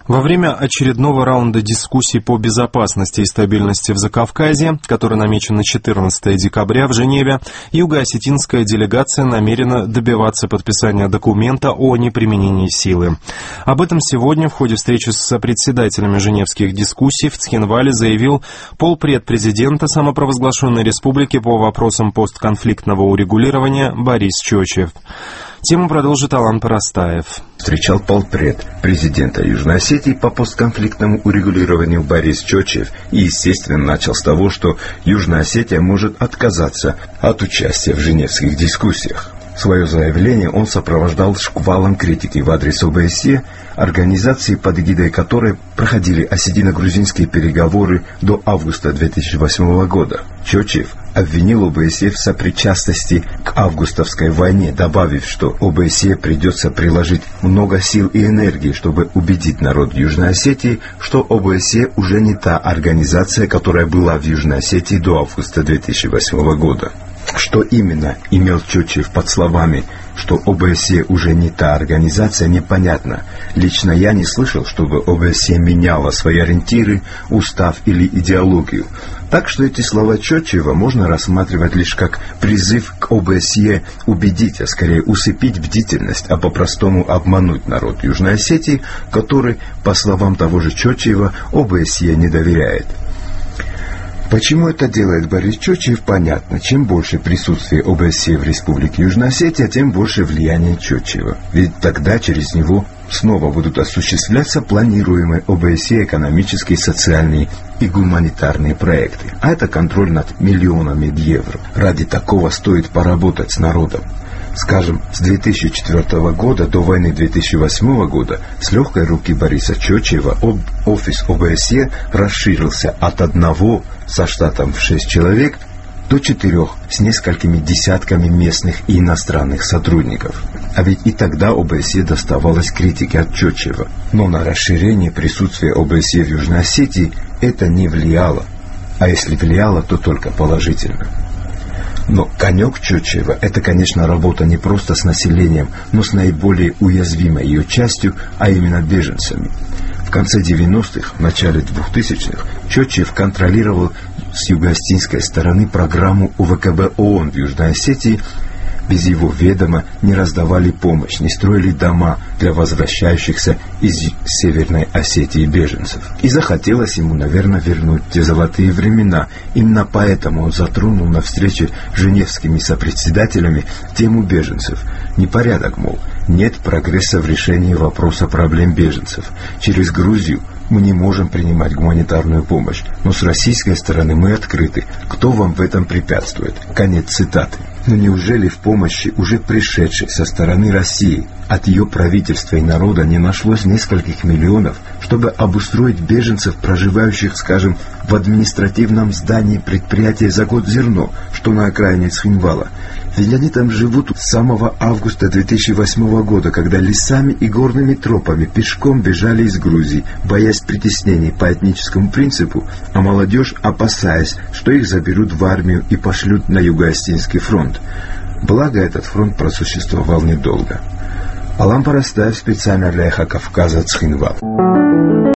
Во время очередного раунда дискуссий по безопасности и стабильности в Закавказье, который намечен на 14 декабря в Женеве, юго-осетинская делегация намерена добиваться подписания документа о неприменении силы. Об этом сегодня в ходе встречи с сопредседателями женевских дискуссий в Цхинвале заявил полпред президента самопровозглашенной республики по вопросам постконфликтного урегулирования Борис Чочев. Тему продолжит Алан Парастаев. Встречал полпред президента Южной Осетии по постконфликтному урегулированию Борис Чочев и, естественно, начал с того, что Южная Осетия может отказаться от участия в женевских дискуссиях. Свое заявление он сопровождал шквалом критики в адрес ОБСЕ, организации, под эгидой которой проходили осетино-грузинские переговоры до августа 2008 года. Чочев обвинил ОБСЕ в сопричастности к августовской войне, добавив, что ОБСЕ придется приложить много сил и энергии, чтобы убедить народ Южной Осетии, что ОБСЕ уже не та организация, которая была в Южной Осетии до августа 2008 года. Что именно имел Чочев под словами, что ОБСЕ уже не та организация, непонятно. Лично я не слышал, чтобы ОБСЕ меняла свои ориентиры, устав или идеологию. Так что эти слова Чочева можно рассматривать лишь как призыв к ОБСЕ убедить, а скорее усыпить бдительность, а по-простому обмануть народ Южной Осетии, который, по словам того же Чочева, ОБСЕ не доверяет. Почему это делает Борис Чочев, понятно. Чем больше присутствие ОБСЕ в Республике Южная Осетия, тем больше влияние Чочева. Ведь тогда через него снова будут осуществляться планируемые ОБСЕ экономические, социальные и гуманитарные проекты. А это контроль над миллионами евро. Ради такого стоит поработать с народом. Скажем, с 2004 года до войны 2008 года с легкой руки Бориса Чочева офис ОБСЕ расширился от одного со штатом в 6 человек до 4 с несколькими десятками местных и иностранных сотрудников. А ведь и тогда ОБСЕ доставалось критики от Чочева. Но на расширение присутствия ОБСЕ в Южной Осетии это не влияло. А если влияло, то только положительно. Но конек Чочева – это, конечно, работа не просто с населением, но с наиболее уязвимой ее частью, а именно беженцами. В конце 90-х, в начале 2000-х Чочев контролировал с юго-осетинской стороны программу УВКБ ООН в Южной Осетии. Без его ведома не раздавали помощь, не строили дома для возвращающихся из Северной Осетии беженцев. И захотелось ему, наверное, вернуть те золотые времена. Именно поэтому он затронул на встрече с женевскими сопредседателями тему беженцев. Непорядок, мол, нет прогресса в решении вопроса проблем беженцев. Через Грузию мы не можем принимать гуманитарную помощь, но с российской стороны мы открыты. Кто вам в этом препятствует? Конец цитаты. Но неужели в помощи, уже пришедшей со стороны России, от ее правительства и народа не нашлось нескольких миллионов, чтобы обустроить беженцев, проживающих, скажем, в административном здании предприятия «Закот-Зерно», что на окраине Цхинвала? Ведь они там живут с самого августа 2008 года, когда лесами и горными тропами пешком бежали из Грузии, боясь притеснений по этническому принципу, а молодежь опасаясь, что их заберут в армию и пошлют на Юго-Осетинский фронт. Благо, этот фронт просуществовал недолго. Алан Парастаев специально для Эхо Кавказа, Цхинвал.